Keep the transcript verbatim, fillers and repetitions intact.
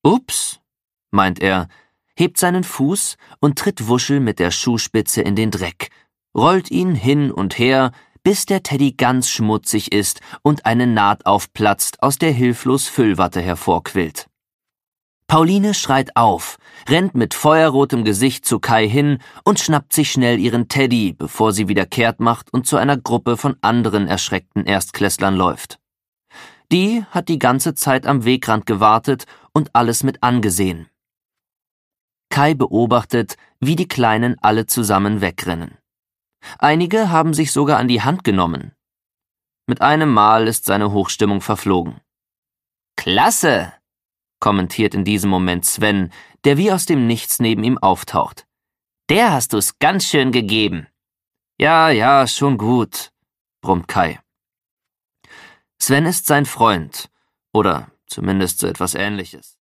Ups, meint er, hebt seinen Fuß und tritt Wuschel mit der Schuhspitze in den Dreck, rollt ihn hin und her, bis der Teddy ganz schmutzig ist und eine Naht aufplatzt, aus der hilflos Füllwatte hervorquillt. Pauline schreit auf, rennt mit feuerrotem Gesicht zu Kai hin und schnappt sich schnell ihren Teddy, bevor sie wieder kehrt macht und zu einer Gruppe von anderen erschreckten Erstklässlern läuft. Die hat die ganze Zeit am Wegrand gewartet und alles mit angesehen. Kai beobachtet, wie die Kleinen alle zusammen wegrennen. Einige haben sich sogar an die Hand genommen. Mit einem Mal ist seine Hochstimmung verflogen. »Klasse«, kommentiert in diesem Moment Sven, der wie aus dem Nichts neben ihm auftaucht. »Der hast du's ganz schön gegeben.« »Ja, ja, schon gut«, brummt Kai. Sven ist sein Freund, oder zumindest so etwas Ähnliches.